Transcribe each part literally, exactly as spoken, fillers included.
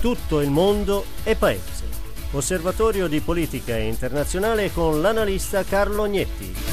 tutto il mondo e paese. Osservatorio di politica internazionale con l'analista Carlo Agnetti.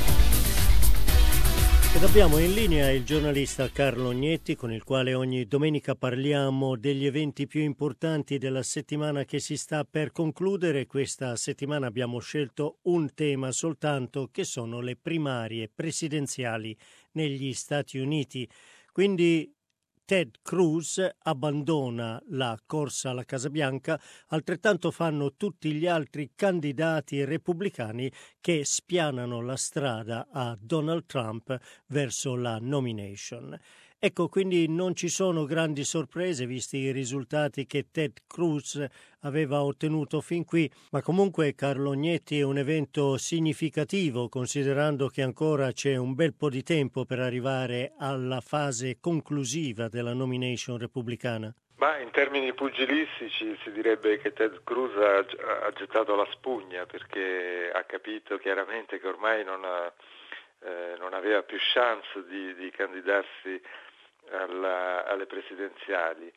Ed abbiamo in linea il giornalista Carlo Agnetti, con il quale ogni domenica parliamo degli eventi più importanti della settimana che si sta per concludere. Questa settimana abbiamo scelto un tema soltanto, che sono le primarie presidenziali negli Stati Uniti. Quindi Ted Cruz abbandona la corsa alla Casa Bianca, altrettanto fanno tutti gli altri candidati repubblicani che spianano la strada a Donald Trump verso la nomination. Ecco, quindi non ci sono grandi sorprese visti i risultati che Ted Cruz aveva ottenuto fin qui, ma comunque Carlo Agnetti è un evento significativo, considerando che ancora c'è un bel po' di tempo per arrivare alla fase conclusiva della nomination repubblicana. Ma in termini pugilistici si direbbe che Ted Cruz ha, ha gettato la spugna, perché ha capito chiaramente che ormai non, ha, eh, non aveva più chance di, di candidarsi alla, alle presidenziali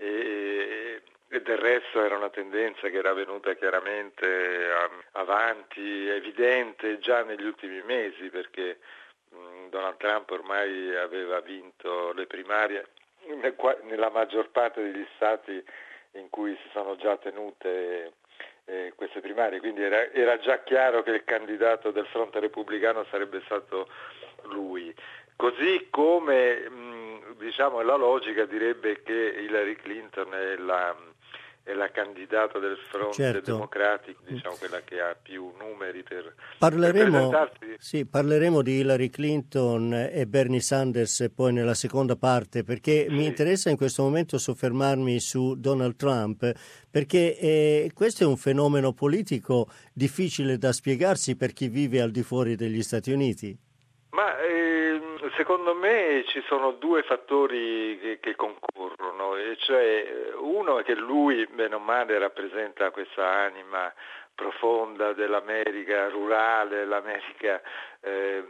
e, e del resto era una tendenza che era venuta chiaramente avanti, evidente già negli ultimi mesi, perché mh, Donald Trump ormai aveva vinto le primarie nella maggior parte degli stati in cui si sono già tenute eh, queste primarie, quindi era, era già chiaro che il candidato del fronte repubblicano sarebbe stato lui. Così come mh, diciamo la logica direbbe che Hillary Clinton è la, è la candidata del fronte certo. democratico, diciamo quella che ha più numeri per, parleremo, per presentarsi. Sì, parleremo di Hillary Clinton e Bernie Sanders poi nella seconda parte, perché sì. mi interessa in questo momento soffermarmi su Donald Trump, perché eh, questo è un fenomeno politico difficile da spiegarsi per chi vive al di fuori degli Stati Uniti. Ma eh, secondo me ci sono due fattori che, che concorrono, e cioè uno è che lui, bene o male, rappresenta questa anima profonda dell'America rurale, l'America eh,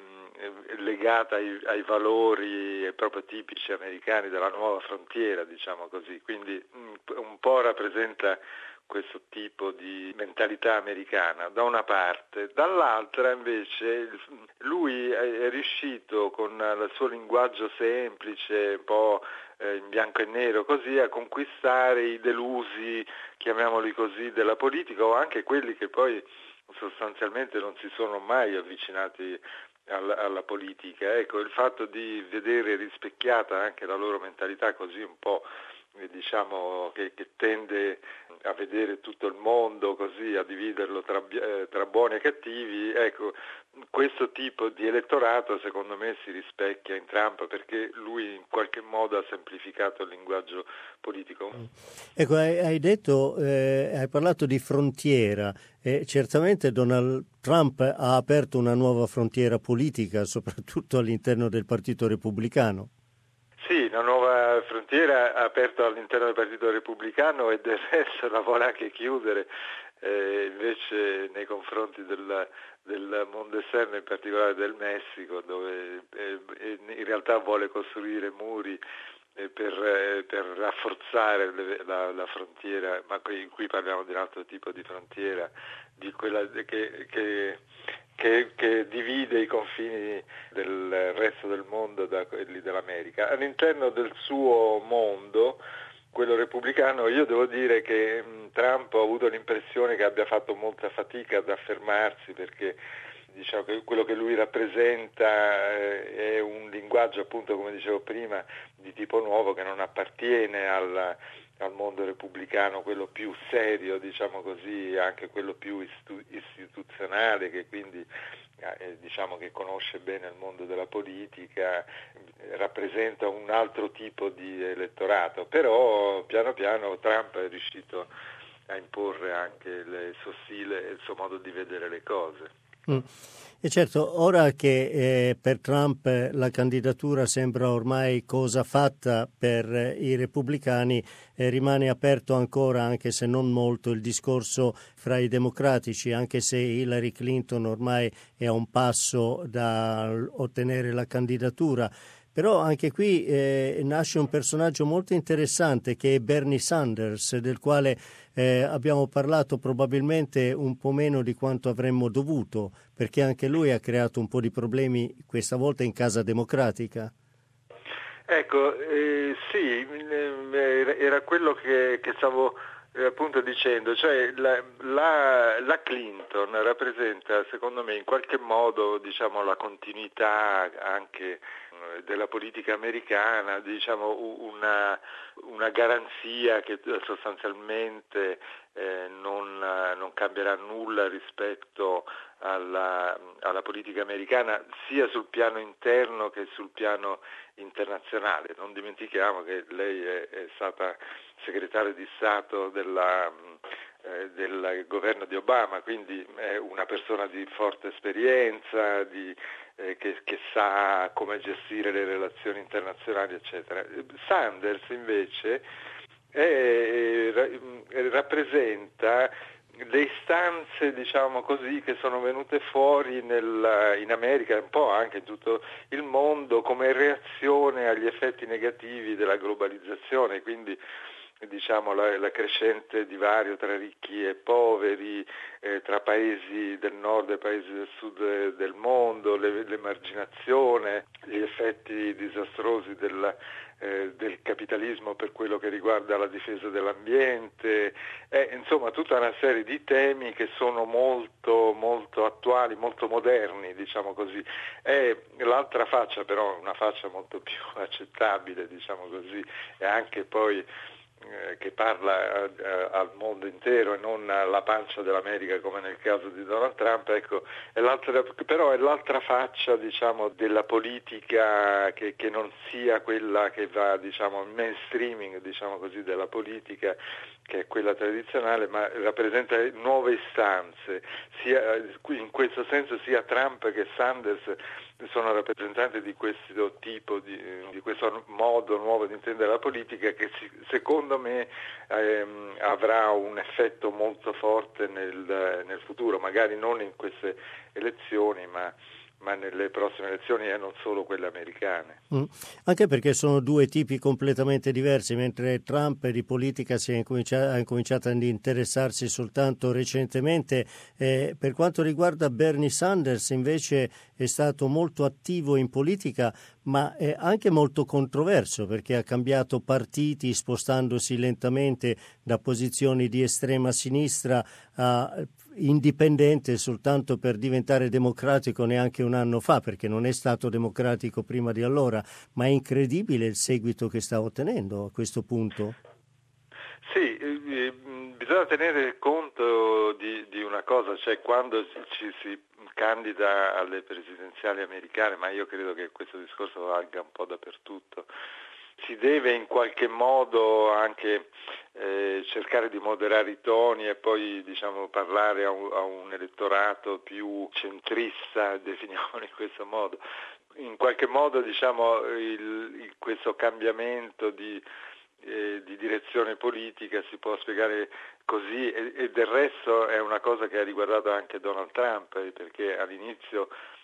legata ai, ai valori proprio tipici americani della nuova frontiera, diciamo così, quindi un po' rappresenta questo tipo di mentalità americana da una parte, dall'altra invece lui è riuscito con il suo linguaggio semplice, un po' in bianco e nero così, a conquistare i delusi, chiamiamoli così, della politica, o anche quelli che poi sostanzialmente non si sono mai avvicinati alla, alla politica. Ecco, il fatto di vedere rispecchiata anche la loro mentalità così un po' diciamo che, che tende a vedere tutto il mondo così, a dividerlo tra, eh, tra buoni e cattivi, ecco, questo tipo di elettorato secondo me si rispecchia in Trump, perché lui in qualche modo ha semplificato il linguaggio politico. Ecco, hai, hai detto, eh, hai parlato di frontiera, e certamente Donald Trump ha aperto una nuova frontiera politica, soprattutto all'interno del Partito Repubblicano. Sì, una nuova frontiera ha aperto all'interno del Partito Repubblicano e del resto la vuole anche chiudere, eh, invece nei confronti del, del mondo esterno, in particolare del Messico, dove eh, in realtà vuole costruire muri eh, per, eh, per rafforzare le, la, la frontiera, ma qui, qui parliamo di un altro tipo di frontiera, di quella che... che Che, che divide i confini del resto del mondo da quelli dell'America. All'interno del suo mondo, quello repubblicano, io devo dire che mh, Trump ha avuto l'impressione che abbia fatto molta fatica ad affermarsi, perché diciamo che quello che lui rappresenta eh, è un linguaggio, appunto, come dicevo prima, di tipo nuovo, che non appartiene al, al mondo repubblicano, quello più serio, diciamo così, anche quello più istu- istituzionale, che quindi eh, diciamo che conosce bene il mondo della politica, eh, rappresenta un altro tipo di elettorato, però piano piano Trump è riuscito a imporre anche il suo stile e il suo modo di vedere le cose. Mm. E certo, ora che eh, per Trump eh, la candidatura sembra ormai cosa fatta per eh, i repubblicani, eh, rimane aperto ancora, anche se non molto, il discorso fra i democratici, anche se Hillary Clinton ormai è a un passo da ottenere la candidatura. Però anche qui eh, nasce un personaggio molto interessante che è Bernie Sanders, del quale eh, abbiamo parlato probabilmente un po' meno di quanto avremmo dovuto, perché anche lui ha creato un po' di problemi, questa volta in Casa Democratica. Ecco, eh, sì, eh, era quello che, che stavo eh, appunto dicendo, cioè la, la, la Clinton rappresenta secondo me in qualche modo, diciamo, la continuità anche eh, della politica americana, diciamo una, una garanzia che sostanzialmente eh, non, non cambierà nulla rispetto alla, alla politica americana sia sul piano interno che sul piano internazionale. Non dimentichiamo che lei è, è stata segretaria di Stato della, eh, del governo di Obama, quindi è una persona di forte esperienza, di, eh, che, che sa come gestire le relazioni internazionali, eccetera. Sanders invece è, rappresenta le istanze, diciamo così, che sono venute fuori nel, in America e un po' anche in tutto il mondo come reazione agli effetti negativi della globalizzazione, quindi diciamo la, la crescente divario tra ricchi e poveri, eh, tra paesi del nord e paesi del sud del mondo, le, l'emarginazione, gli effetti disastrosi della Eh, del capitalismo per quello che riguarda la difesa dell'ambiente, eh, insomma tutta una serie di temi che sono molto molto attuali, molto moderni, diciamo così. E l'altra faccia però, una faccia molto più accettabile, diciamo così, e anche poi eh, che parla eh, al mondo intero e non alla pancia dell'America come nel caso di Donald Trump, ecco, è l'altra, però è l'altra faccia, diciamo, della politica che, che non sia quella che va, diciamo, il mainstreaming, diciamo così, della politica, che è quella tradizionale, ma rappresenta nuove istanze. Sia, in questo senso sia Trump che Sanders sono rappresentanti di questo tipo, di, di questo modo nuovo di intendere la politica che si, secondo me ehm, avrà un effetto molto forte nel, nel futuro, magari non in queste elezioni, ma ma nelle prossime elezioni e non solo quelle americane. Mm. Anche perché sono due tipi completamente diversi, mentre Trump di politica si è incominciato, ha incominciato ad interessarsi soltanto recentemente. Eh, per quanto riguarda Bernie Sanders invece è stato molto attivo in politica, ma è anche molto controverso perché ha cambiato partiti spostandosi lentamente da posizioni di estrema sinistra a indipendente soltanto per diventare democratico neanche un anno fa, perché non è stato democratico prima di allora, ma è incredibile il seguito che sta ottenendo a questo punto. Sì, eh, bisogna tenere conto di, di una cosa, cioè quando ci si candida alle presidenziali americane, ma io credo che questo discorso valga un po' dappertutto, si deve in qualche modo anche eh, cercare di moderare i toni e poi, diciamo, parlare a un, a un elettorato più centrista, definiamolo in questo modo. In qualche modo, diciamo, il, il, questo cambiamento di, eh, di direzione politica si può spiegare così e, e del resto è una cosa che ha riguardato anche Donald Trump, perché all'inizio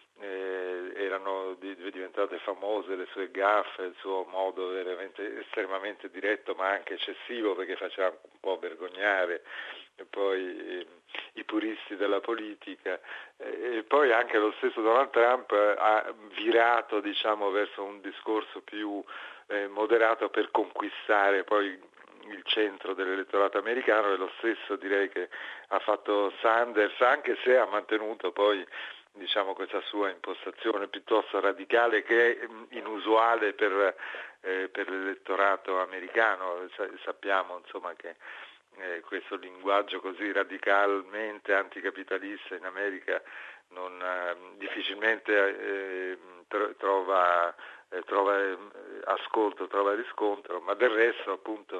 Eh, erano diventate famose le sue gaffe, il suo modo veramente estremamente diretto ma anche eccessivo perché faceva un po' vergognare e poi eh, i puristi della politica eh, e poi anche lo stesso Donald Trump ha virato, diciamo, verso un discorso più eh, moderato per conquistare poi il centro dell'elettorato americano e lo stesso direi che ha fatto Sanders, anche se ha mantenuto poi, diciamo, questa sua impostazione piuttosto radicale che è inusuale per, eh, per l'elettorato americano. Sappiamo insomma che eh, questo linguaggio così radicalmente anticapitalista in America non, eh, difficilmente eh, trova, eh, trova eh, ascolto, trova riscontro, ma del resto appunto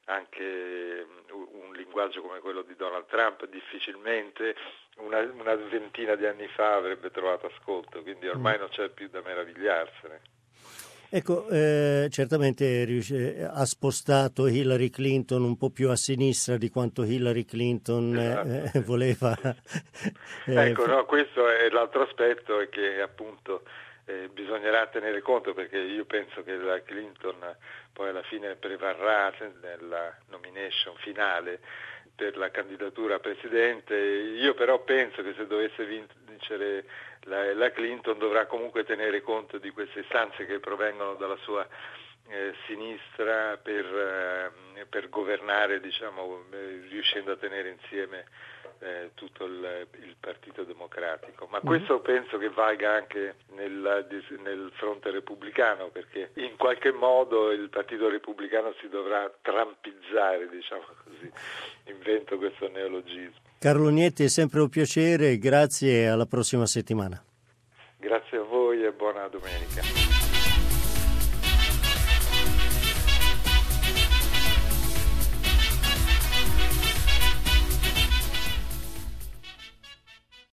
anche un linguaggio come quello di Donald Trump difficilmente una, una ventina di anni fa avrebbe trovato ascolto, quindi ormai non c'è più da meravigliarsene. Ecco, eh, certamente rius- ha spostato Hillary Clinton un po' più a sinistra di quanto Hillary Clinton esatto, eh, sì. voleva. eh, ecco, no, questo è l'altro aspetto, è che appunto eh, bisognerà tenere conto, perché io penso che la Clinton poi alla fine prevarrà nella nomination finale per la candidatura a presidente. Io però penso che se dovesse vincere la, la Clinton dovrà comunque tenere conto di queste istanze che provengono dalla sua eh, sinistra per, eh, per governare, diciamo, eh, riuscendo a tenere insieme eh, tutto il, il Partito Democratico. Ma questo penso che valga anche nel, nel fronte repubblicano, perché in qualche modo il Partito Repubblicano si dovrà trampizzare, diciamo così, invento questo neologismo. Carlo Ognetti, è sempre un piacere, grazie e alla prossima settimana. Grazie a voi e buona domenica.